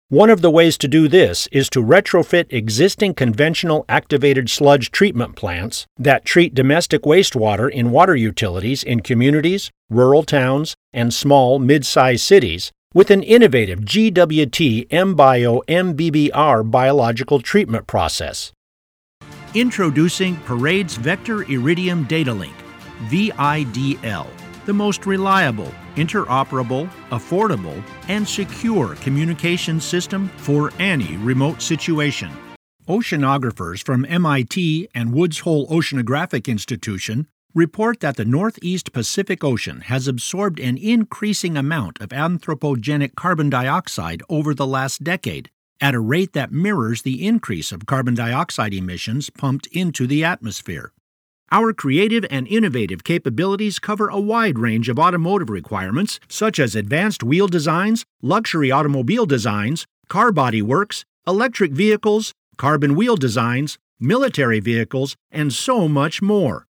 One of the ways to do this is to retrofit existing conventional activated sludge treatment plants that treat domestic wastewater in water utilities in communities, rural towns, and small mid-sized cities with an innovative GWT MBio MBBR biological treatment process. Introducing Parade's Vector Iridium Data Link, VIDL, the most reliable, interoperable, affordable, and secure communication system for any remote situation. Oceanographers from MIT and Woods Hole Oceanographic Institution report that the Northeast Pacific Ocean has absorbed an increasing amount of anthropogenic carbon dioxide over the last decade, at a rate that mirrors the increase of carbon dioxide emissions pumped into the atmosphere. Our creative and innovative capabilities cover a wide range of automotive requirements, such as advanced wheel designs, luxury automobile designs, car body works, electric vehicles, carbon wheel designs, military vehicles, and so much more.